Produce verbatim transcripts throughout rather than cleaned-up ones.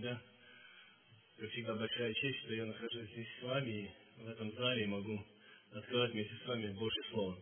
всегда. Как всегда, большая честь, что я нахожусь здесь с вами и в этом зале и могу открывать вместе с вами Божье Слово.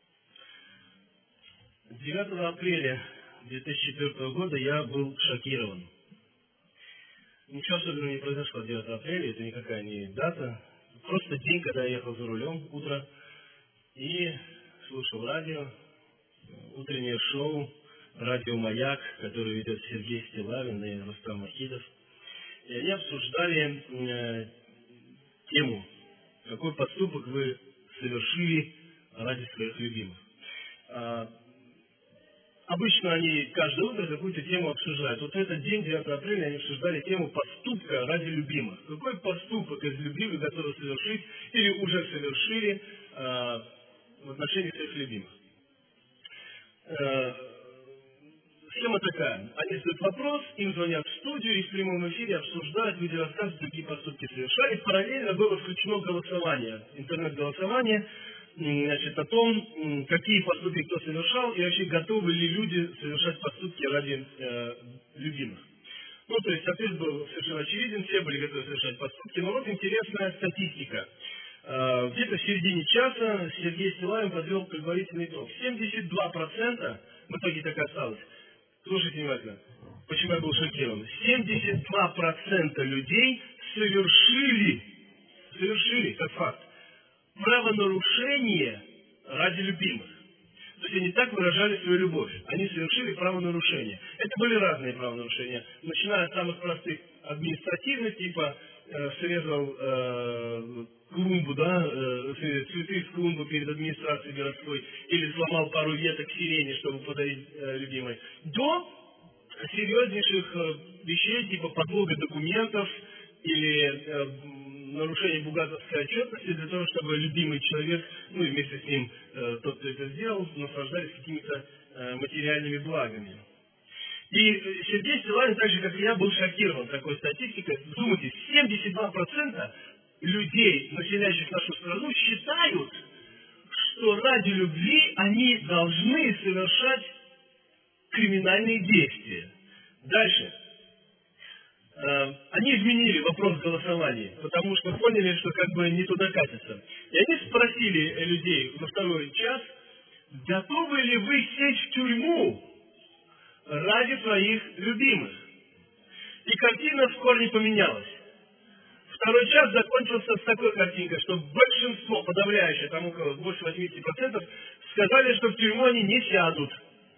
девятого апреля две тысячи четвёртого года я был шокирован. Ничего особенного не произошло девятого апреля, это никакая не дата. Просто день, когда я ехал за рулем, утро, и слушал радио, утреннее шоу, радио «Маяк», которое ведет Сергей Стилавин и Рустам Вахидов. И они обсуждали э, тему, какой поступок вы совершили ради своих любимых. А, обычно они каждое утро какую-то тему обсуждают. Вот в этот день, девятого апреля, они обсуждали тему поступка ради любимых. Какой поступок из любви вы готовы совершить или уже совершили а, в отношении своих любимых? Схема такая. Они задают вопрос, им звонят в студию, и в прямом эфире обсуждают, люди рассказывают, какие поступки совершали. Параллельно было включено голосование, интернет-голосование, значит, о том, какие поступки кто совершал, и вообще готовы ли люди совершать поступки ради э, любимых. Ну, то есть, ответ был совершенно очевиден, все были готовы совершать поступки, но вот интересная статистика. Э, где-то в середине часа Сергей Стилавин подвел предварительный итог. семьдесят два процента, в итоге так осталось. Слушайте внимательно, почему я был шокирован. семьдесят два процента людей совершили, совершили, как факт, правонарушение ради любимых. То есть они так выражали свою любовь. Они совершили правонарушение. Это были разные правонарушения. Начиная от самых простых административных, типа э, срезал э, клумбу, да, э, цветы с клумбы перед администрацией городской, или сломал пару веток сирени, чтобы подарить э, любимой, до серьезнейших э, вещей, типа подлога документов или э, нарушение бухгалтерской отчетности для того, чтобы любимый человек, ну и вместе с ним э, тот, кто это сделал, наслаждались какими-то э, материальными благами. И Сергей Стилавин, так же как и я, был шокирован такой статистикой. Думайте, семьдесят два процента людей, населяющих нашу страну, считают, что ради любви они должны совершать криминальные действия. Дальше. Они изменили вопрос голосования, потому что поняли, что как бы не туда катятся. И они спросили людей во второй час, готовы ли вы сесть в тюрьму ради своих любимых. И картина в корне поменялась. Второй час закончился с такой картинкой, что большинство, подавляющее, там около больше восемьдесят процентов, сказали, что в тюрьму они не сядут.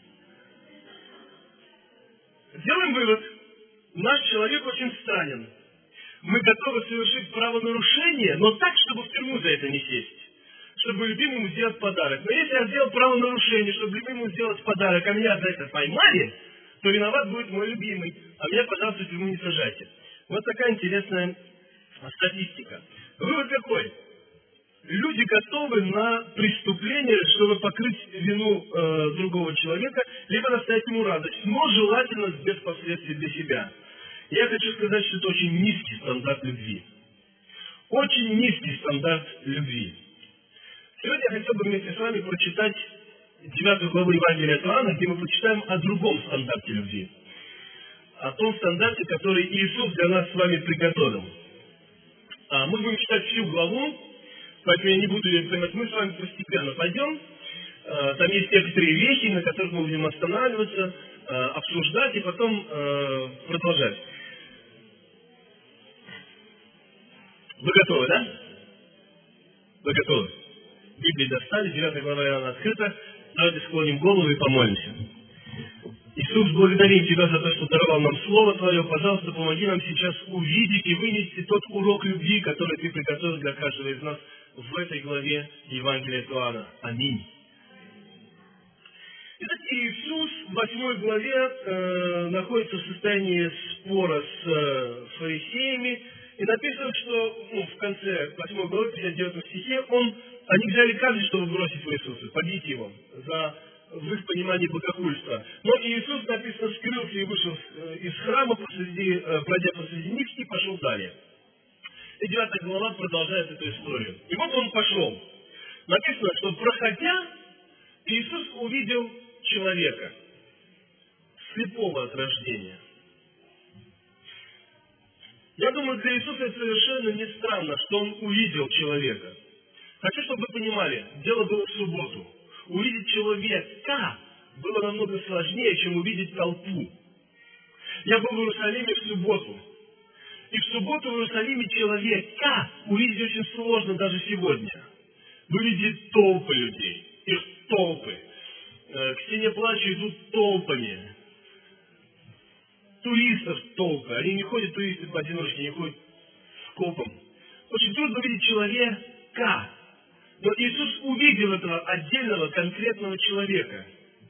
Делаем вывод. Наш человек очень странен. Мы готовы совершить правонарушение, но так, чтобы в тюрьму за это не сесть. Чтобы любимому сделать подарок. Но если я сделал правонарушение, чтобы любимому сделать подарок, а меня за это поймали, то виноват будет мой любимый. А меня, пожалуйста, в тюрьму не сажайте. Вот такая интересная статистика. Вывод какой? Люди готовы на преступление, чтобы покрыть вину э, другого человека, либо доставить ему радость, но желательно без последствий для себя. Я хочу сказать, что это очень низкий стандарт любви. Очень низкий стандарт любви. Сегодня я хотел бы вместе с вами прочитать девятую главу Евангелия от Иоанна, где мы прочитаем о другом стандарте любви. О том стандарте, который Иисус для нас с вами приготовил. А мы будем читать всю главу, поэтому я не буду ее занимать. Мы с вами постепенно пойдем. А, там есть некоторые вещи, на которых мы будем останавливаться, а, обсуждать и потом а, продолжать. Вы готовы, да? Вы готовы? Библию достали, девятая глава Иоанна открыта. Давайте склоним голову и помолимся. Иисус, благодарим Тебя за то, что даровал нам Слово Твое. Пожалуйста, помоги нам сейчас увидеть и вынести тот урок любви, который Ты приготовил для каждого из нас в этой главе Евангелия от Иоанна. Аминь. Итак, Иисус в восьмой главе э, находится в состоянии спора с э, фарисеями. И написано, что ну, в конце восьмой главы, пятьдесят девятом стихе, он, они взяли камень, чтобы бросить в Иисуса, побить его за, в их понимании, богохульства. Но Иисус, написано, скрылся и вышел из храма, посреди, пройдя посреди них, и пошел далее. И девятая глава продолжает эту историю. И вот он пошел. Написано, что проходя, Иисус увидел человека, слепого от рождения. Я думаю, для Иисуса это совершенно не странно, что Он увидел человека. Хочу, чтобы вы понимали, дело было в субботу. Увидеть человека было намного сложнее, чем увидеть толпу. Я был в Иерусалиме в субботу. И в субботу в Иерусалиме человека увидеть очень сложно даже сегодня. Вы видите толпы людей. Их толпы. К стене плача идут толпами. Туристов толпы. Они не ходят, туристы поодиночке, они ходят скопом. Очень трудно увидеть человека. Но Иисус увидел этого отдельного, конкретного человека.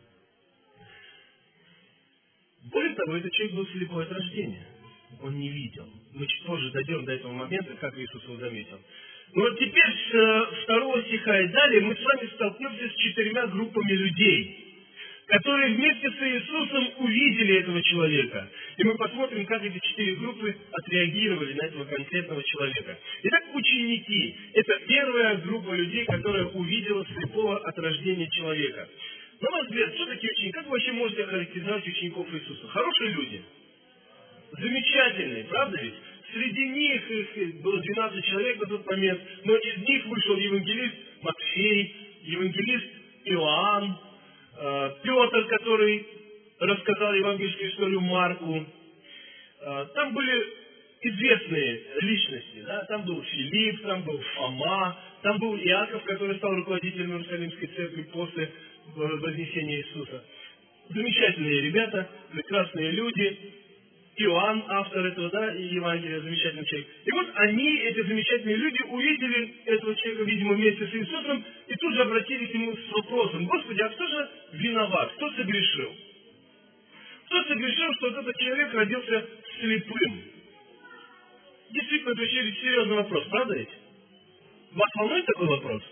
Более того, этот человек был слепой от рождения. Он не видел. Мы чуть позже дойдем до этого момента, как Иисус его заметил. Но вот теперь с второго стиха и далее мы с вами столкнемся с четырьмя группами людей, которые вместе с Иисусом увидели этого человека. И мы посмотрим, как эти четыре группы отреагировали на этого конкретного человека. Итак, ученики – это первая группа людей, которая увидела слепого от рождения человека. На ваш взгляд, что такие ученики? Как вы вообще можете охарактеризовать учеников Иисуса? Хорошие люди? Замечательные, правда ведь? Среди них, их было двенадцать человек на тот момент, но из них вышел евангелист Матфей, евангелист Иоанн, Петр, который рассказал евангельскую историю Марку. Там были известные личности. Да? Там был Филипп, там был Фома, там был Иаков, который стал руководителем Иерусалимской церкви после вознесения Иисуса. Замечательные ребята, прекрасные люди. Иоанн, автор этого, да, и Евангелия, замечательный человек. И вот они, эти замечательные люди, увидели этого человека, видимо, вместе с Иисусом, и тут же обратились к нему с вопросом: Господи, а кто же виноват? Кто согрешил? Кто согрешил, что вот этот человек родился слепым? Действительно, это очень серьезный вопрос, правда ведь? Вас волнует такой вопрос?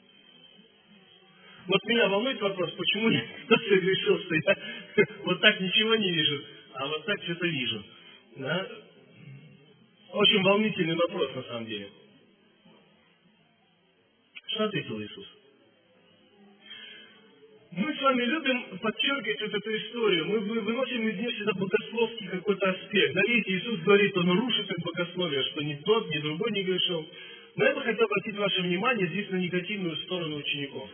Вот меня волнует вопрос, почему я согрешил, что я вот так ничего не вижу, а вот так что-то вижу. Да? Очень волнительный вопрос, на самом деле. Что ответил Иисус? Мы с вами любим подчеркивать вот эту историю. Мы выносим из нее всегда богословский какой-то аспект. Да, видите, Иисус говорит, Он рушит это богословие, что ни тот, ни другой не грешил. Но я бы хотел обратить ваше внимание здесь на негативную сторону учеников.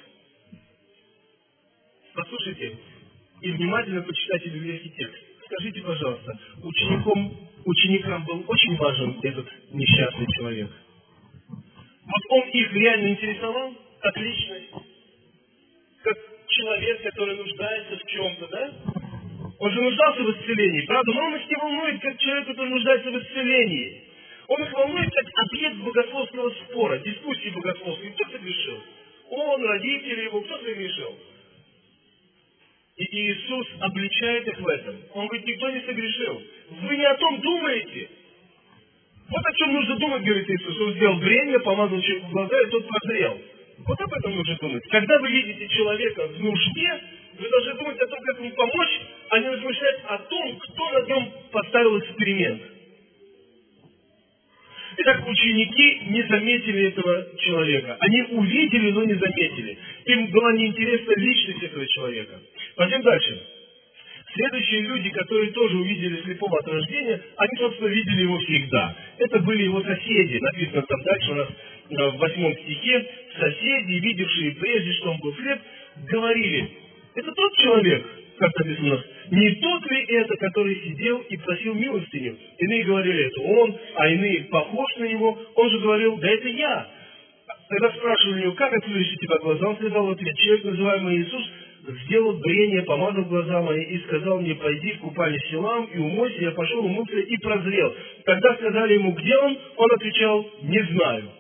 Послушайте и внимательно почитайте библейский текст. Скажите, пожалуйста, ученикам, ученикам был очень важен этот несчастный человек. Вот он их реально интересовал, как личность, как человек, который нуждается в чем-то, да? Он же нуждался в исцелении, правда? Но он их не волнует, как человек, который нуждается в исцелении. Он их волнует, как объект богословского спора, дискуссии богословской. Кто согрешил? Он, родители его, кто согрешил? И Иисус обличает их в этом. Он говорит, никто не согрешил. Вы не о том думаете. Вот о чем нужно думать, говорит Иисус. Он сделал время, помазал человеку в глаза, и тот прозрел. Вот об этом нужно думать. Когда вы видите человека в нужде, вы должны думать о том, как ему помочь, а не размышлять о том, кто на нем поставил эксперимент. Итак, ученики не заметили этого человека. Они увидели, но не заметили. Им была неинтересна личность этого человека. Пойдем дальше. Следующие люди, которые тоже увидели слепого от рождения, они, собственно, видели его всегда. Это были его соседи. Написано там дальше у нас в восьмом стихе. Соседи, видевшие прежде, что он был слеп, говорили: это тот человек, как написано у нас, не тот ли это, который сидел и просил милостыню? Иные говорили, это он, а иные похож на него. Он же говорил, да это я. Когда спрашивали его, как отвлечь тебя глаза, он сказал в ответ, человек, называемый Иисус, сделал брение, помазал глаза мои и сказал мне, пойди в купальню Силам и умойся. Я пошел, умылся и прозрел. Когда сказали ему, где он, он отвечал, не знаю.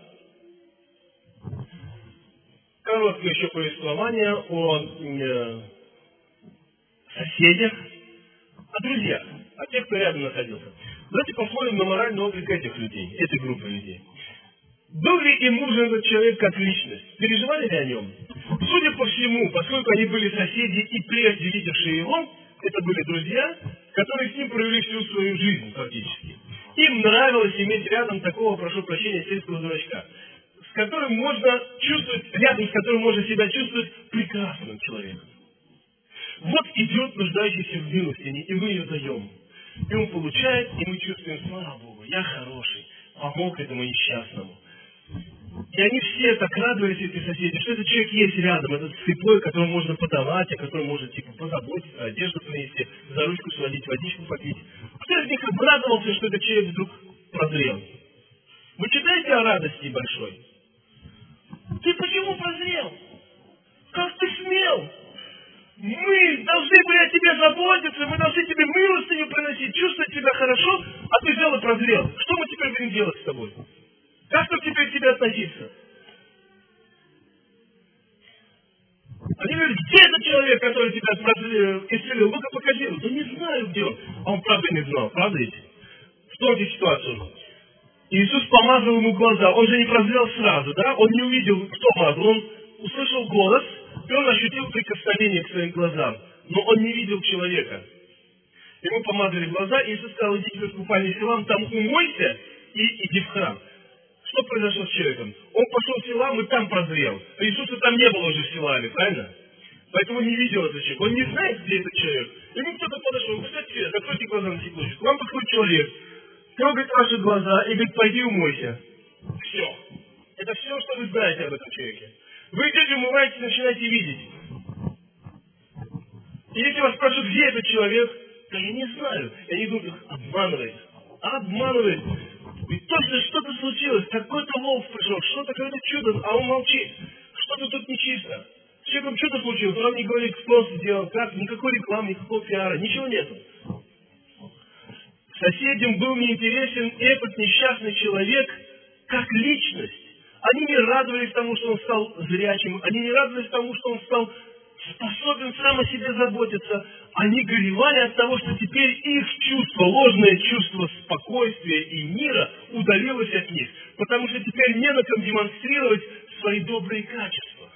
Короткое еще повествование о э, соседях, о друзьях, о тех, кто рядом находился. Давайте посмотрим на моральный облик этих людей, этой группы людей. Был ли им нужен этот человек как личность? Переживали ли о нем? Судя по всему, поскольку они были соседи и прежде видевшие его, это были друзья, которые с ним провели всю свою жизнь фактически. Им нравилось иметь рядом такого, прошу прощения, сельского дурачка, с которым можно чувствовать, рядом с которым можно себя чувствовать прекрасным человеком. Вот идет нуждающийся в милостине, и мы ее даем. И он получает, и мы чувствуем, слава Богу, я хороший, помог этому несчастному. И они все так радовались, эти соседи, что этот человек есть рядом, этот слепой, которому можно подавать, о котором можно типа позаботиться, одежду принести, за ручку сводить, водичку попить. Кто из них обрадовался, что этот человек вдруг прозрел? Вы читаете о радости большой? Ты почему прозрел? Как ты смел? Мы должны были о тебе заботиться, мы должны тебе милостыню приносить, чувствовать себя хорошо, а ты взял и прозрел. Что мы теперь будем делать с тобой? Как нам теперь к тебе относиться? Они говорят, где этот человек, который тебя исцелил? Ну-ка покажи его. Да не знаю, где он. А он правда не знал, правда ведь? Вспомните ситуацию. Иисус помазал ему глаза. Он же не прозрел сразу, да? Он не увидел, кто мазал. Он услышал голос, и он ощутил прикосновение к своим глазам. Но он не видел человека. Ему помазали глаза, и Иисус сказал, идите в купальню Силам, там умойся и иди в храм. Что произошло с человеком? Он пошел в Силам и там прозрел. А Иисуса там не было уже в Силаме, правильно? Поэтому не видел этот человек. Он не знает, где этот человек. Ему кто-то подошел, кстати, закройте глаза на секундочку. К вам подходит человек, трогает ваши глаза и говорит, пойди умойся. Все. Это все, что вы знаете об этом человеке. Вы идете, умываетесь, начинаете видеть. И если вас спрашивают, где этот человек, то я не знаю. И они думают, обманывает. Обманывает. Ведь точно что-то случилось. Какой-то волк пришел, что-то, какое-то чудо, а он молчит. Что-то тут нечисто. С человеком что-то случилось, он не говорит, кто сделал, как, никакой рекламы, никакого пиара, ничего нету. Соседям был неинтересен этот несчастный человек как личность. Они не радовались тому, что он стал зрячим, они не радовались тому, что он стал способен сам о себе заботиться. Они горевали от того, что теперь их чувство, ложное чувство спокойствия и мира удалилось от них, потому что теперь не на ком демонстрировать свои добрые качества.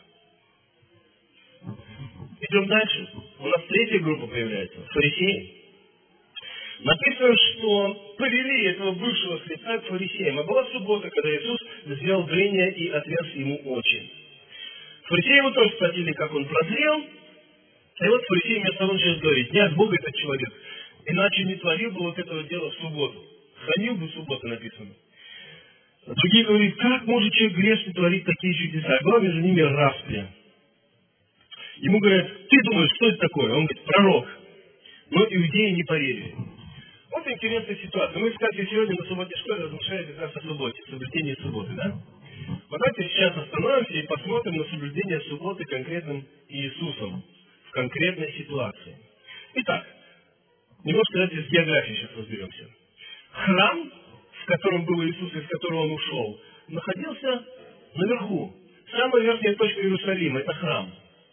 Идем дальше. У нас третья группа появляется. Фарисеи. Написано, что повели этого бывшего слепца к фарисеям. А была суббота, когда Иисус сделал зрение и отверз ему очи. Фарисеи его тоже спросили, как он прозрел. И вот фарисей вместо того начал говорить, не от Бога этот человек, иначе не творил бы вот этого дела в субботу. Хранил бы субботу, написано. А другие говорят, как может человек грешный творить такие чудеса? А была между ними распря. Ему говорят, ты думаешь, что это такое? Он говорит, пророк. Но иудеи не поверили. Вот интересная ситуация. Мы, кстати, сегодня на субботе школе размышляем как раз о субботе, соблюдении субботы, да? Вот давайте сейчас остановимся и посмотрим на соблюдение субботы конкретным Иисусом в конкретной ситуации. Итак, немножко давайте с географией сейчас разберемся. Храм, в котором был Иисус и из которого он ушел, находился наверху. Самая верхняя точка Иерусалима – это храм.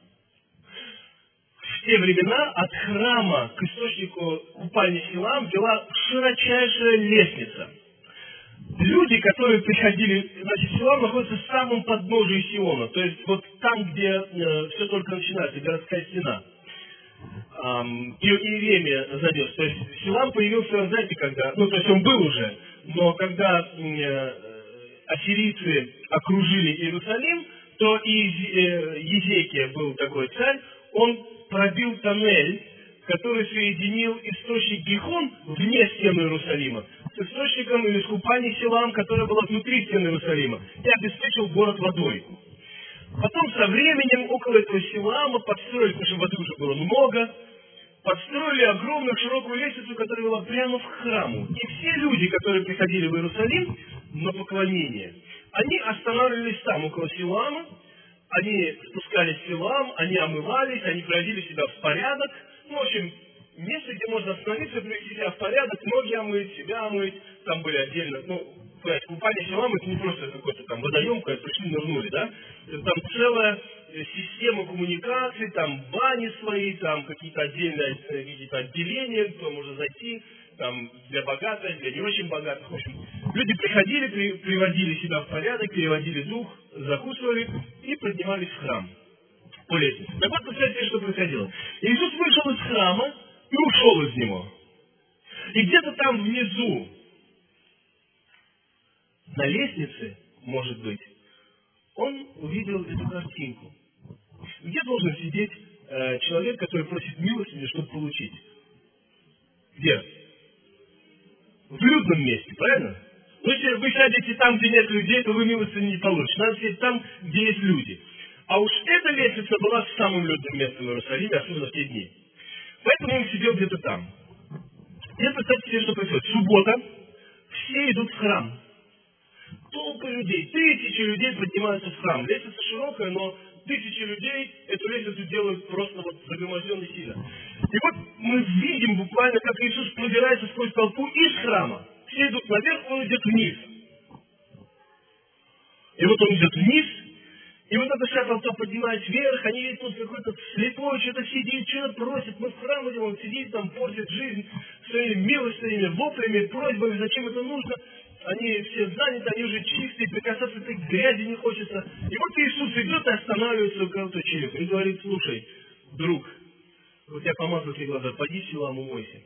В те времена от храма к источнику купальни Силам вела широчайшая лестница. Люди, которые приходили, значит, Силам находится в самом подножии Сиона, то есть вот там, где э, все только начинается, городская стена. Эм, и Иеремия занес. То есть Силам появился, знаете, когда, ну, то есть он был уже, но когда э, ассирийцы окружили Иерусалим, то и э, Езекия был такой царь, он пробил тоннель, который соединил источник Гихон вне стены Иерусалима с источником или с купальней Силам, которая была внутри стены Иерусалима, и обеспечил город водой. Потом со временем около этого Силама подстроили, потому что воды уже было много, подстроили огромную широкую лестницу, которая вела прямо в храму. И все люди, которые приходили в Иерусалим на поклонение, они останавливались там, около Силама, они спускались в Силам, они омывались, они приводили себя в порядок. Ну, в общем, место, где можно остановиться, привести себя в порядок, ноги омыть, себя омыть, там были отдельно, ну, купание Силам, это не просто какой-то там водоем, когда пришли, нырнули, да? Это там целая система коммуникаций, там бани свои, там какие-то отдельные какие-то отделения, кто может зайти, там для богатых, для не очень богатых, в общем. Люди приходили, при, приводили себя в порядок, переводили дух, закусывали и поднимались в храм по лестнице. Так вот, представьте, что происходило. Иисус вышел из храма и ушел из него. И где-то там внизу, на лестнице, может быть, он увидел эту картинку. Где должен сидеть э, человек, который просит милостыню, чтобы получить? Где? в людном месте, правильно? Ну, если вы сядете там, где нет людей, то вы милостыню не получите. Надо сидеть там, где есть люди. А уж эта лестница была самым людным местом в Иерусалиме, особенно в те дни. Поэтому он сидел где-то там. Теперь представьте себе, что происходит. Суббота, все идут в храм. Толпы людей, тысячи людей поднимаются в храм. Лестница широкая, но тысячи людей эту лестницу делают просто вот загроможденно сильно. И вот мы видим буквально, как Иисус пробирается сквозь толпу из храма. Все идут наверх, он идет вниз. И вот он идет вниз, и вот эта вся толпа поднимается вверх, они видят, тут какой-то слепой что-то сидит, что-то просит, мы в храм идем, он сидит там, портит жизнь своими милостями, воплями, просьбами, зачем это нужно. Они все заняты, они уже чистые, прикасаться к этой грязи не хочется. И вот Иисус идет и останавливается у кого-то человека и говорит: слушай, друг, вот я помазал тебе глаза, поди в Силуам, умойся.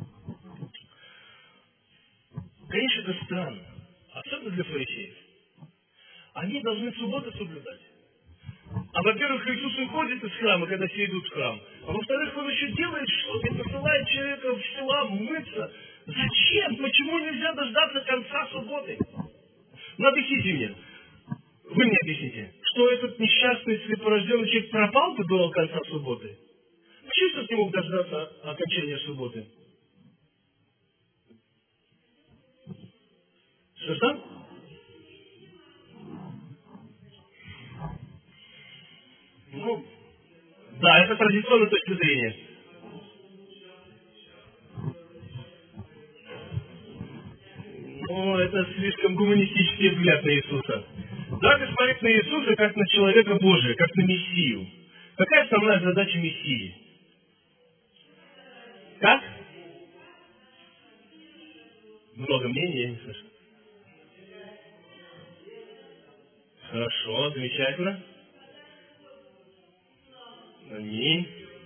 Конечно, это странно, особенно для фарисеев. Они должны субботу соблюдать. А во-первых, Иисус уходит из храма, когда все идут в храм. А во-вторых, он еще делает что-то и посылает человека в Силуам мыться. Зачем? Почему нельзя дождаться конца субботы? Ну, объясните мне. Вы мне объясните, что этот несчастный слепорожденный человек пропал до конца субботы? Почему Иисус не мог дождаться окончания субботы? Что там? Ну, да, это традиционная точка зрения. Но это слишком гуманистический взгляд на Иисуса. Давайте смотреть на Иисуса как на человека Божия, как на Мессию. Какая основная задача Мессии? Как? Много мнений, я не слышу. Хорошо, замечательно. Аминь.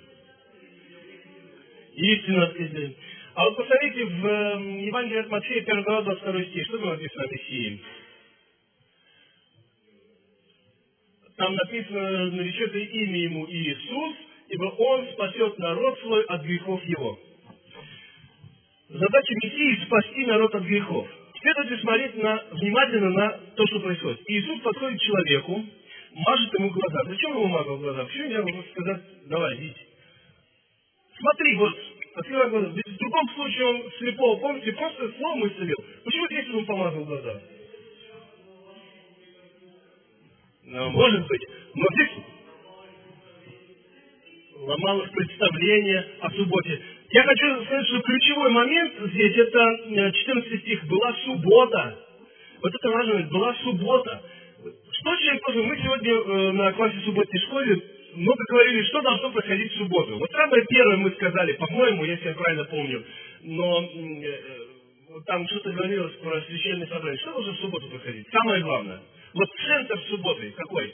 Истинно сказали. А вот посмотрите, в э, Евангелии от Матфея, первый глава, двадцать второй стих, что там написано о Мессии? Там написано: наречет имя ему Иисус, ибо он спасет народ свой от грехов его. Задача Мессии — спасти народ от грехов. Теперь давайте смотреть на, внимательно на то, что происходит. Иисус подходит к человеку, мажет ему глаза. Зачем ему мазал глаза? Почему нельзя ему сказать: давай, иди. Смотри, вот, открывай глаза. Ведь в другом случае он слепого, помните, просто словом исцелил. Почему здесь он помазал глаза? Ну, может быть. Но здесь ломалось представление о субботе. Я хочу сказать, что ключевой момент здесь — это четырнадцатый стих. Была суббота. Вот это важно, была суббота. Что человек должен? Мы сегодня э, на классе субботней школе много говорили, что должно происходить в субботу. Вот самое первое мы сказали, по-моему, если я правильно помню, но э, вот там что-то говорилось про священное собрание. Что должно в субботу происходить? Самое главное. Вот центр субботы какой?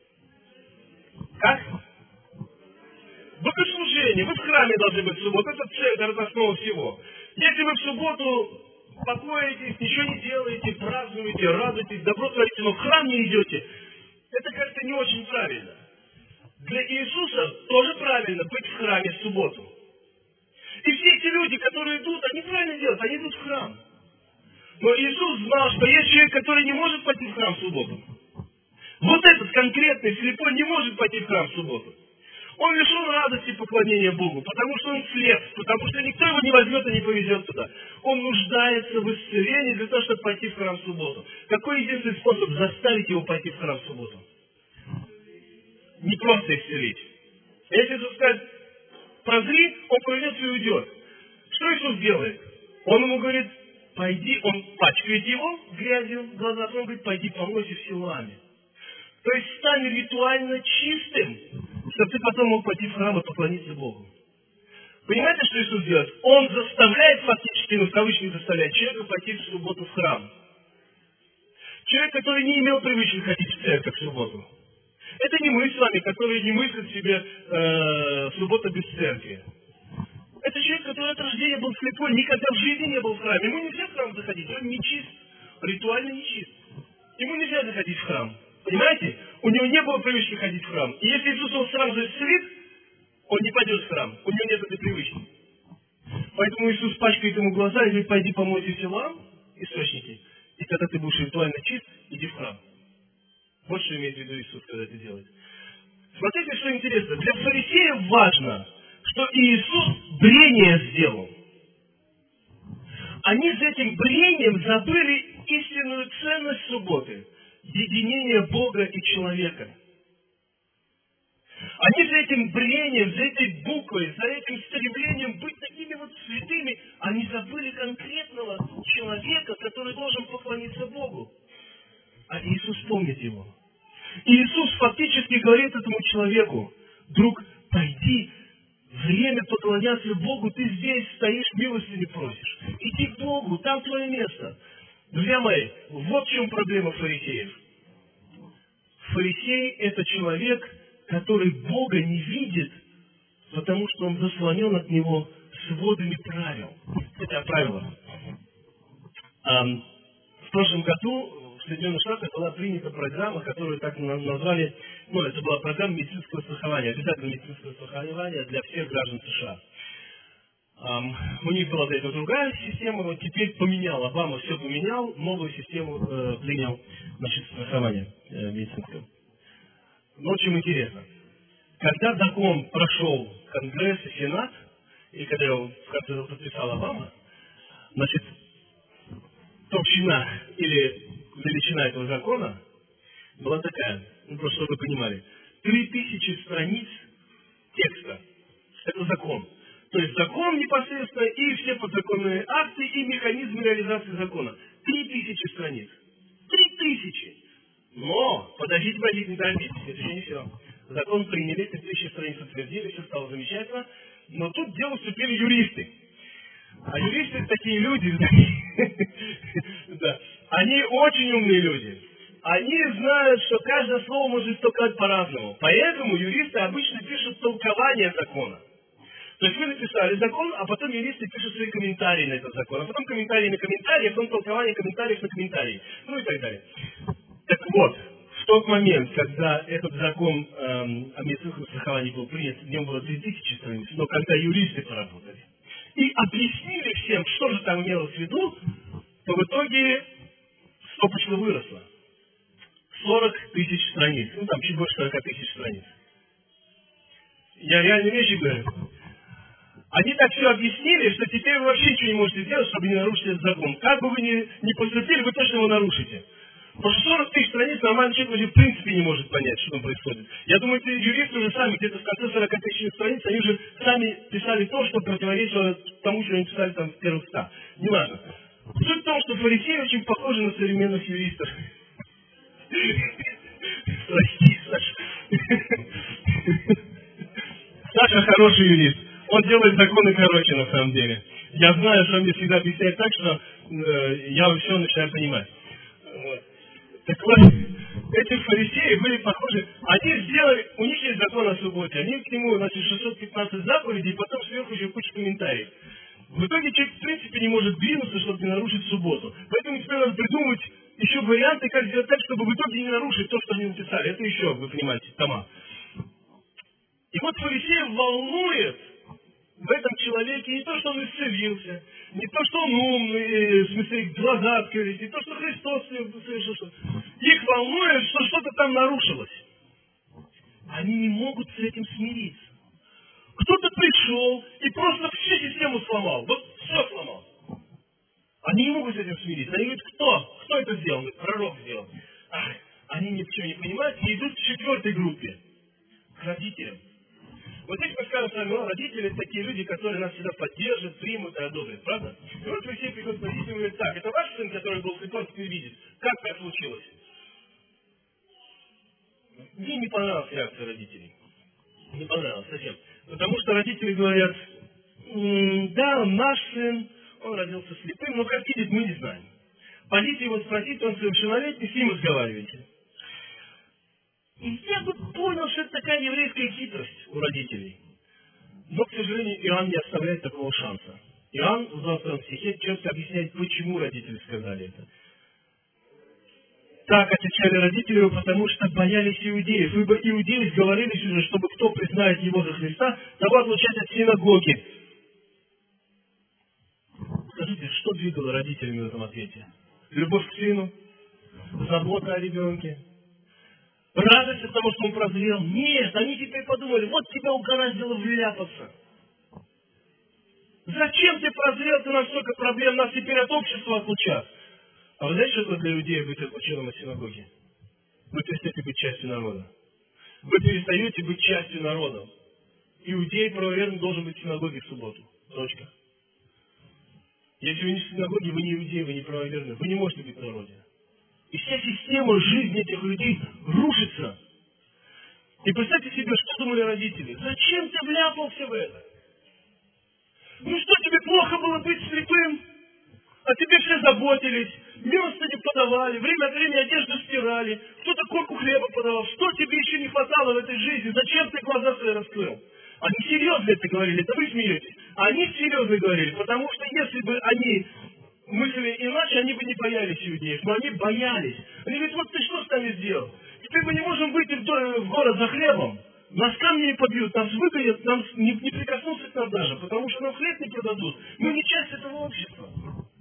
Как? Богослужение. Вы в храме должны быть в субботу. Это центр, это основа всего. Если вы в субботу покоитесь, ничего не делаете, празднуете, радуетесь, добро творите, но в храм не идете, это как-то не очень правильно. Для Иисуса тоже правильно быть в храме в субботу. И все эти люди, которые идут, они правильно делают, они идут в храм. Но Иисус знал, что есть человек, который не может пойти в храм в субботу. Вот этот конкретный слепой не может пойти в храм в субботу. Он лишен радости поклонения Богу, потому что он слеп, потому что никто его не возьмет и не повезет туда. Он нуждается в исцелении для того, чтобы пойти в храм в субботу. Какой единственный способ заставить его пойти в храм в субботу? Не просто исцелить. Если Иисус скажет: прозри, он повернется и уйдет. Что Иисус делает? Он ему говорит: пойди, он пачкает его грязью в глазах, он говорит: пойди помойся в Силуаме. То есть стань ритуально чистым, чтобы ты потом мог пойти в храм и поклониться Богу. Понимаете, что Иисус делает? Он заставляет, фактически, ну в кавычках заставляет человека пойти в субботу в храм. Человек, который не имел привычки ходить в церковь в субботу. Это не мы с вами, которые не мыслят себе э, субботу без церкви. Это человек, который от рождения был слепой, никогда в жизни не был в храме. Ему нельзя в храм заходить, он не чист, ритуально не чист. Ему нельзя заходить в храм. Понимаете? У него не было привычки ходить в храм. И если Иисус его сразу исцелит, он не пойдет в храм. У него нет этой привычки. Поэтому Иисус пачкает ему глаза и говорит: пойди помойся в селам, источники, и когда ты будешь ритуально чист, иди в храм. Вот что имеет в виду Иисус, когда это делает. Смотрите, что интересно. Для фарисеев важно, что Иисус брение сделал. Они с этим брением забыли истинную ценность субботы – единение Бога и человека. Они за этим брением, за этой буквой, за этим стремлением быть такими вот святыми, они забыли конкретного человека, который должен поклониться Богу. А Иисус помнит его. И Иисус фактически говорит этому человеку: друг, пойди, время поклоняться Богу, ты здесь стоишь, милостыни просишь. Иди к Богу, там твое место. Друзья мои, вот в чем проблема фарисеев. Фарисей – это человек, который Бога не видит, потому что он заслонен от Него сводами правил. Это правило. В прошлом году в Соединенных Штатах была принята программа, которую так назвали, ну, это была программа медицинского страхования, обязательное медицинское страхование для всех граждан США. Um, у них была до этого другая система, вот теперь поменял, Обама все поменял, новую систему э, принял, значит, страхование э, медицинское. Но очень интересно. Когда закон прошел Конгресс и Сенат, и когда его в конце подписал Обама, значит, толщина или величина этого закона была такая, ну, просто чтобы вы понимали, три тысячи страниц текста. Это закон. То есть закон непосредственно и все подзаконные акты и механизмы реализации закона. Три тысячи страниц. Три тысячи. Но, подождите, подождите, не торопитесь, это еще не все. Закон приняли, три тысячи страниц утвердили, все стало замечательно. Но тут в дело вступили юристы. А юристы это такие люди, да, они очень умные люди. Они знают, что каждое слово может истолковать по-разному. Поэтому юристы обычно пишут толкование закона. То есть вы написали закон, а потом юристы пишут свои комментарии на этот закон, а потом комментарии на комментарии, а потом толкование комментариев на комментарии. Ну и так далее. Так вот, в тот момент, когда этот закон эм, о медицинском страховании был принят, в нем было три тысячи страниц, но когда юристы поработали и объяснили всем, что же там имелось в виду, то в итоге стопочка выросла. сорок тысяч страниц. Ну там чуть больше сорок тысяч страниц. Я реально вещи говорю. Они так все объяснили, что теперь вы вообще ничего не можете сделать, чтобы не нарушить этот закон. Как бы вы ни, ни поступили, вы точно его нарушите. Потому что сорок тысяч страниц нормальный человек уже в принципе не может понять, что там происходит. Я думаю, эти юристы уже сами, где-то в конце сорок тысяч страниц, они уже сами писали то, что противоречило тому, что они писали там в первых ста. Неважно. Суть в том, что фарисеи очень похожи на современных юристов. Прости, Саша. Саша хороший юрист. Он делает законы короче, на самом деле. Я знаю, что он мне всегда объясняет так, что э, я все начинаю понимать. Вот. Так вот, эти фарисеи были похожи. Они сделали, у них есть закон о субботе, они к нему, значит, шестьсот пятнадцать заповедей, и потом сверху еще куча комментариев. В итоге человек, в принципе, не может двинуться, чтобы не нарушить субботу. Поэтому теперь надо придумать еще варианты, как сделать так, чтобы в итоге не нарушить то, что они написали. Это еще, вы понимаете, тома. И вот фарисеев волнует в этом человеке не то, что он исцелился, не то, что он умный, в смысле, глаза открылись, не то, что Христос совершил что-то. Их волнует, что что-то там нарушилось. Они не могут с этим смириться. Кто-то пришел и просто всю систему сломал. Вот все сломал. Они не могут с этим смириться. Они говорят, кто? Кто это сделал? Говорят, пророк сделал. Ах, они ничего не понимают и идут к четвертой группе. К родителям. Вот здесь мы скажем с вами, ну, родители это такие люди, которые нас всегда поддержат, примут и одобрят, правда? И вот Алексей приходит к родителям и говорит, так, это ваш сын, который был слепой, теперь видит. Как так случилось? Мне не понравилась реакция родителей. Не понравилась совсем. Потому что родители говорят, м-м, да, наш сын, он родился слепым, но как видит, мы не знаем. Пойдите его спросить, он совершеннолетний, с ним разговаривайте. И я бы понял, что это такая еврейская хитрость у родителей. Но, к сожалению, Иоанн не оставляет такого шанса. Иоанн в двадцатом стихе четко объясняет, почему родители сказали это. Так отвечали родители его, потому что боялись иудеев. Ибо иудеи сговорились уже, чтобы кто признает его за Христа, того отлучать от синагоги. думаете, что двигало родителями в этом ответе? Любовь к сыну? Забота о ребенке? Радость от того, что он прозрел? Нет, они теперь подумали, вот тебя угораздило вляпаться. Зачем ты прозрел, ты, у нас столько проблем, нас теперь от общества отлучат. А вы знаете, что это для людей быть отлученным от синагоги? Вы перестаете быть частью народа. Вы перестаете быть частью народа. Иудей правоверный должен быть в синагоге в субботу. Точка. Если вы не в синагоге, вы не иудей, вы не правоверный. Вы не можете быть в народе. И вся система жизни этих людей рушится. И представьте себе, что думали родители. Зачем ты вляпался в это? Ну что, тебе плохо было быть слепым? А тебе все заботились, милостыню подавали, время от времени одежду стирали, кто-то корку хлеба подавал. Что тебе еще не хватало в этой жизни? Зачем ты глаза свои раскрыл? Они серьезно это говорили, это вы смеетесь. А они серьезно говорили, потому что если бы они мыслили иначе, они бы не боялись иудеев. Но они боялись. Они говорят, вот ты что с нами сделал? Теперь мы не можем выйти в город за хлебом. Нас камнями побьют, нас выгонят, нам не, не прикоснуться к нам даже, потому что нам хлеб не продадут. Мы не часть этого общества.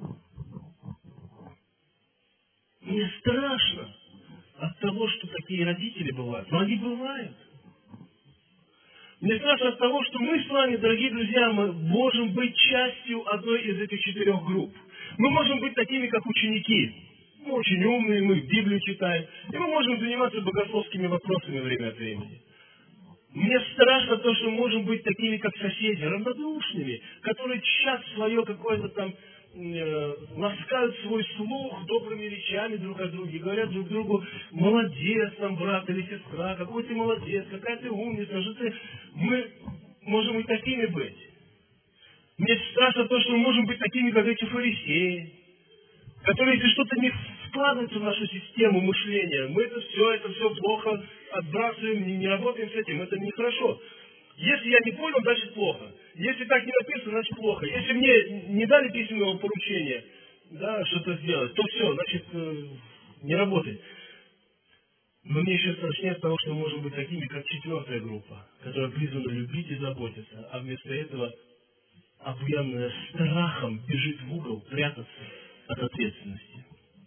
Мне страшно от того, что такие родители бывают. Но они бывают. Мне страшно от того, что мы с вами, дорогие друзья, мы можем быть частью одной из этих четырех групп. Мы можем быть такими, как ученики. Мы очень умные, мы Библию читаем. И мы можем заниматься богословскими вопросами время от времени. Мне страшно то, что мы можем быть такими, как соседи, равнодушными, которые чат свое какое-то там, э, ласкают свой слух добрыми речами друг о друге, говорят друг другу, молодец там, брат или сестра, какой ты молодец, какая ты умница, что ты... Мы можем и такими быть. Мне страшно то, что мы можем быть такими, как эти фарисеи, которые, если что-то не вкладывается в нашу систему мышления, мы это все, это все плохо отбрасываем, не, не работаем с этим, это нехорошо. Если я не понял, значит плохо. Если так не написано, значит плохо. Если мне не дали письменного поручения, да, что-то сделать, то все, значит, э, не работает. Но мне еще страшнее от того, что мы можем быть такими, как четвертая группа, которая призвана любить и заботиться, а вместо этого, обуянная страхом, бежит в угол прятаться от ответственности.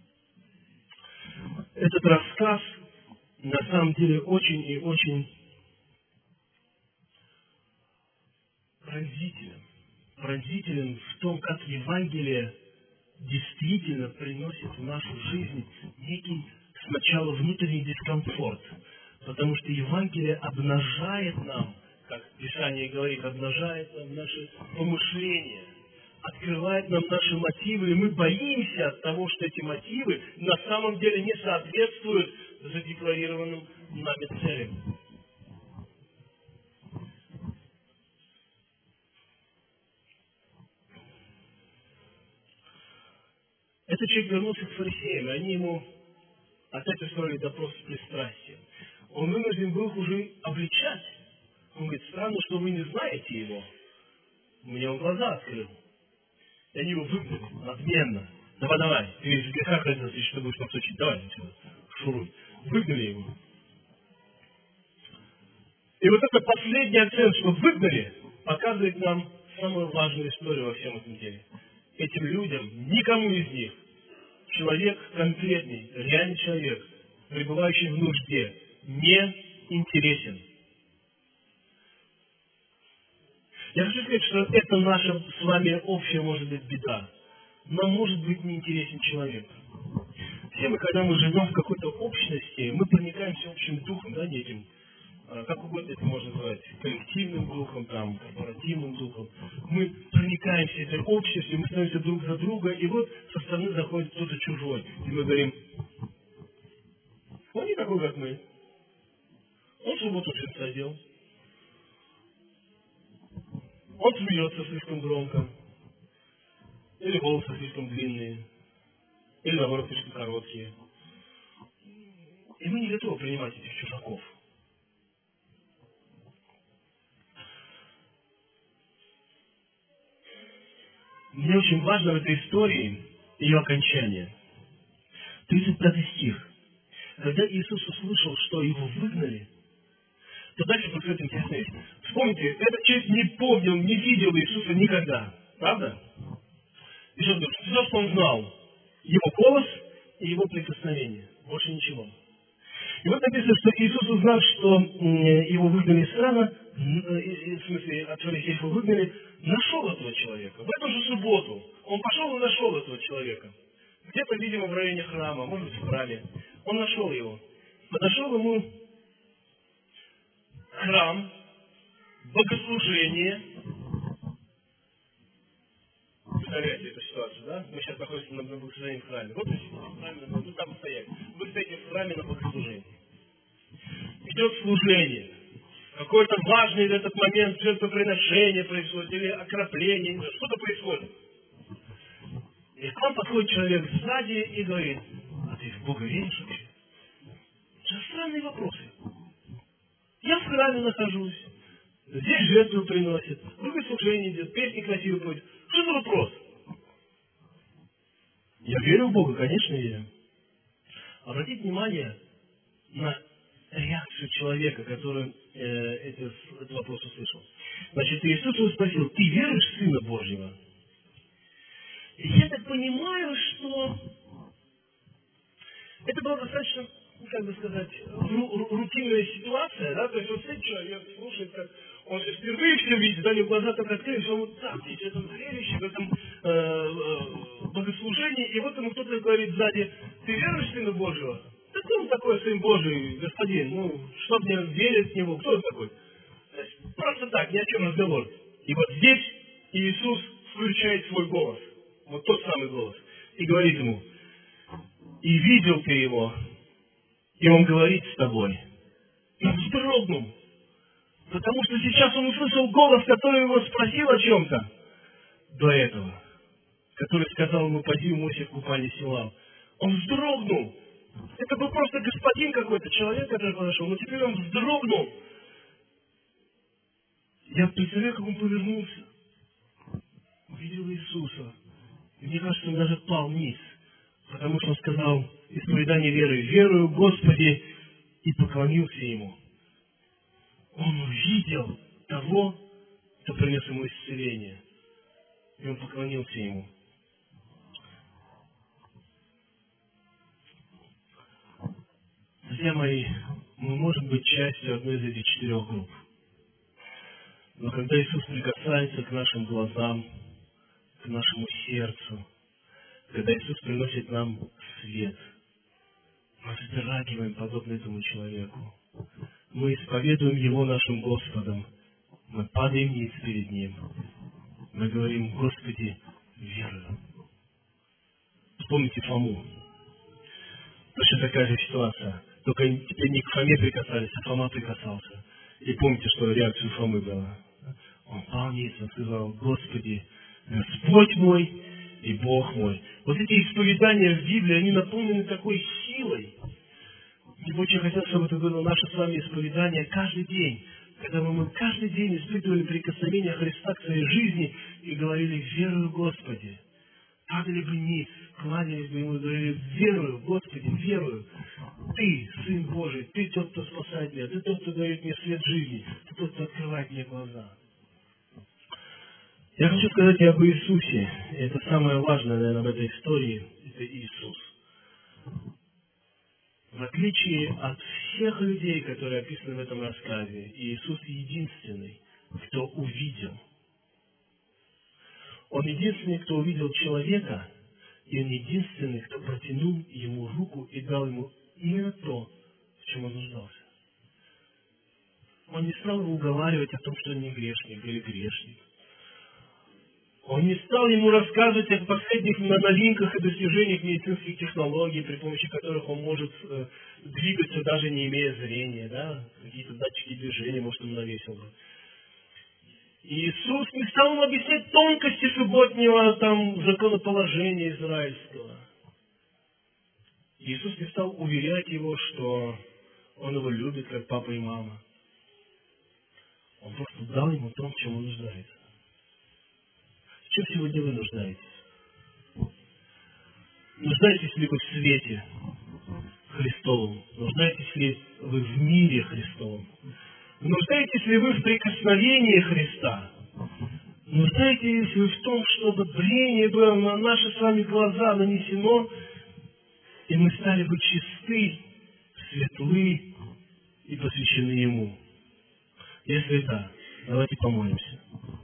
Этот рассказ на самом деле очень и очень пронзителен. Пронзителен в том, как Евангелие действительно приносит в нашу жизнь некий сначала внутренний дискомфорт, потому что Евангелие обнажает нам, как Писание говорит, обнажает нам наши помышления, открывает нам наши мотивы, и мы боимся от того, что эти мотивы на самом деле не соответствуют задекларированным нами целям. Этот человек вернулся к фарисеям, и они ему опять устроили допрос с пристрастием. Он вынужден был их уже обличать. Он говорит, странно, что вы не знаете его. Мне он глаза открыл. И они его выгнали надменно. Давай, давай, ты в грехах родился, если ты будешь нас учить. Давай, отсюда, шуруй. Выгнали его. И вот это последний акцент, что выгнали, показывает нам самую важную историю во всем этом деле. Этим людям, никому из них, человек конкретный, реальный человек, пребывающий в нужде, не интересен. Я хочу сказать, что это наша с вами общая, может быть, беда. Нам может быть неинтересен человек. Все мы, когда мы живем в какой-то общности, мы проникаемся общим духом, да, неким, как угодно это можно назвать, коллективным духом, там, корпоративным духом. Мы проникаемся этой общностью, мы становимся друг за друга, и вот со стороны заходит кто-то чужой. И мы говорим, он не такой, как мы. Он в субботу джинсы одел. Он смеется слишком громко. Или волосы слишком длинные. Или, наоборот, слишком короткие. И мы не готовы принимать этих чужаков. Мне очень важно в этой истории ее окончание. тридцать пятый стих. Когда Иисус услышал, что его выгнали, то дальше происходит интересная вещь. Вспомните, этот человек не помнил, не видел Иисуса никогда. Правда? И что, все, что он знал, его голос и его прикосновение. Больше ничего. И вот написано, что Иисус, узнав, что его выгнали из храма, в смысле, от фарисеев его выгнали, нашел этого человека. В эту же субботу он пошел и нашел этого человека. Где-то, видимо, в районе храма, может быть, в храме. Он нашел его. Подошел ему храм, богослужение. Представляете эту ситуацию, да? Мы сейчас находимся на богослужении в храме. Вот в храме, ну там стоять. Вы стоите в храме на богослужении. Идет служение. Какой-то важный в этот момент жертвоприношение происходит, или окропление, что-то происходит. И к вам подходит человек сзади и говорит: а ты в Бога веришь вообще? Это странные вопросы. Я в храме нахожусь, здесь жертву приносят, богослужение идет, песни красиво поют. Что за вопрос? Я верю в Бога, конечно, верю. Обратите внимание на реакцию человека, который э, этот, этот вопрос услышал. Значит, Иисус его спросил: ты веруешь в Сына Божьего? И я так понимаю, что это была достаточно, как бы сказать, ру- рутинная ситуация, да, то есть вот этот человек слушает, как он же впервые все видит, да, у него глаза так открылись, он вот так, здесь в этом зрелище, в этом э, э, богослужении, и вот ему кто-то говорит сзади: ты веруешь в Сына Божьего? Да кто он такой, Сын Божий, господин? Ну, что мне верить в Него? Кто он такой? Просто так, ни о чем разговор. И вот здесь Иисус включает свой голос. Вот тот самый голос. И говорит ему: и видел ты его, и он говорит с тобой. И он вздрогнул. Потому что сейчас он услышал голос, который его спросил о чем-то до этого. Который сказал ему: пойди умойся в купальне Силам. Он вздрогнул. Это был просто господин какой-то, человек, который подошел, но теперь он вздрогнул. Я представляю, как он повернулся, увидел Иисуса. И мне кажется, он даже пал вниз, потому что он сказал исповедание веры: верую в Господи, и поклонился Ему. Он увидел того, кто принес ему исцеление, и он поклонился Ему. Друзья мои, мы можем быть частью одной из этих четырех групп. Но когда Иисус прикасается к нашим глазам, к нашему сердцу, когда Иисус приносит нам свет, мы вздрагиваем, подобно этому человеку. Мы исповедуем Его нашим Господом. Мы падаем ниц перед Ним. Мы говорим: Господи, верую. Вспомните Фому. Точно такая же ситуация. Только теперь не к Фоме прикасались, а Фома прикасался. И помните, что реакция Фомы была? Он пал ниц, он сказал: Господи, Господь мой и Бог мой. Вот эти исповедания в Библии, они наполнены такой силой. Мне бы очень хотелось, чтобы это было наше с вами исповедание каждый день. Когда мы каждый день испытывали прикосновение Христа к своей жизни и говорили: верую в Господи. Падали бы ниц, кланялись бы Ему и говорили: верую, Господи, верую. Ты, Сын Божий, Ты тот, кто спасает меня, Ты тот, кто дает мне свет жизни, Ты тот, кто открывает мне глаза. Я хочу сказать и об Иисусе. И это самое важное, наверное, в этой истории. Это Иисус. В отличие от всех людей, которые описаны в этом рассказе, Иисус единственный, кто увидел. Он единственный, кто увидел человека, и Он единственный, кто протянул ему руку и дал ему именно то, в чем он нуждался. Он не стал его уговаривать о том, что он не грешник или грешник. Он не стал ему рассказывать о последних новинках и достижениях медицинских технологий, при помощи которых он может э, двигаться, даже не имея зрения, да? Какие-то датчики движения, может, он навесил бы. Иисус не стал ему объяснять тонкости субботнего там, законоположения израильского. Иисус не стал уверять его, что он его любит, как папа и мама. Он просто дал ему то, в чем он нуждается. В чем сегодня вы нуждаетесь? Нуждаетесь ли вы в свете Христовом? Нуждаетесь ли вы в мире Христовом? Нуждаетесь ли вы в прикосновении Христа? Нуждаетесь вы в том, чтобы брение было на наши с вами глаза нанесено, и мы стали бы чисты, светлы и посвящены Ему. Если да, давайте помолимся.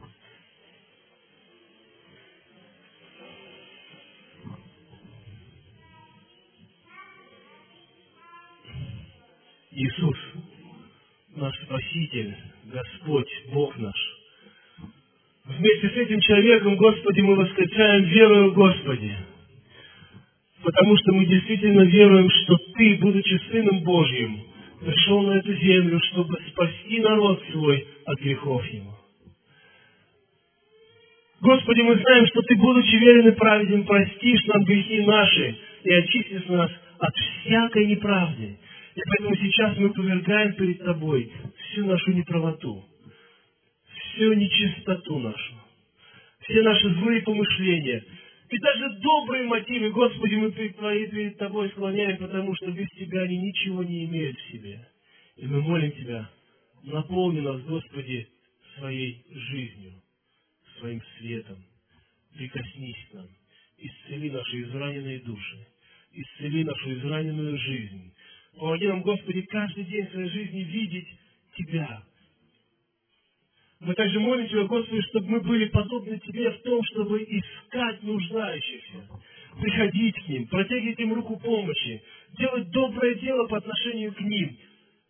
Иисус, наш Спаситель, Господь, Бог наш. Вместе с этим человеком, Господи, мы восклицаем верою, Господи. Потому что мы действительно веруем, что Ты, будучи Сыном Божьим, пришел на эту землю, чтобы спасти народ свой от грехов его. Господи, мы знаем, что Ты, будучи верен и праведен, простишь нам грехи наши и очистишь нас от всякой неправды. И поэтому сейчас мы повергаем перед Тобой всю нашу неправоту, всю нечистоту нашу, все наши злые помышления и даже добрые мотивы, Господи, мы перед, перед Тобой склоняем, потому что без Тебя они ничего не имеют в себе. И мы молим Тебя, наполни нас, Господи, своей жизнью, своим светом, прикоснись к нам, исцели наши израненные души, исцели нашу израненную жизнь. Помоги нам, Господи, каждый день своей жизни видеть Тебя. Мы также молим Тебя, Господи, чтобы мы были подобны Тебе в том, чтобы искать нуждающихся, приходить к ним, протягивать им руку помощи, делать доброе дело по отношению к ним.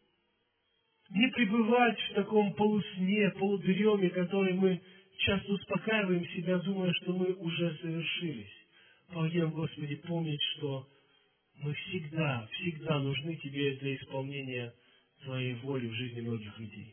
Не пребывать в таком полусне, полудреме, который мы часто успокаиваем себя, думая, что мы уже совершились. Помоги нам, Господи, помнить, что мы всегда, всегда нужны Тебе для исполнения Твоей воли в жизни многих людей.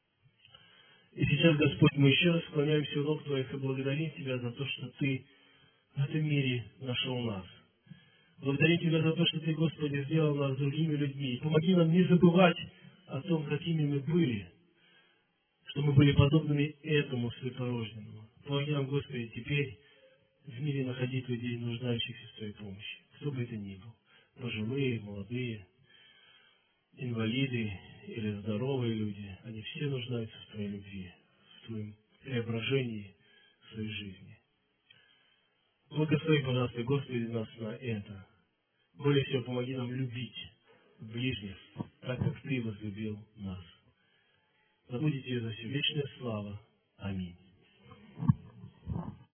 И сейчас, Господь, мы еще раз склоняемся у ног Твоих и благодарим Тебя за то, что Ты в этом мире нашел нас. Благодарим Тебя за то, что Ты, Господи, сделал нас другими людьми. И помоги нам не забывать о том, какими мы были, что мы были подобными этому святорожденному. Помоги нам, Господи, теперь в мире находить людей, нуждающихся в Твоей помощи. Кто бы это ни был. Пожилые, молодые, инвалиды или здоровые люди, они все нуждаются в Твоей любви, в Твоем преображении в своей жизни. Благослови, пожалуйста, Господи, нас на это. Более всего, помоги нам любить ближних, так как Ты возлюбил нас. Да будет Тебе за все вечная слава. Аминь.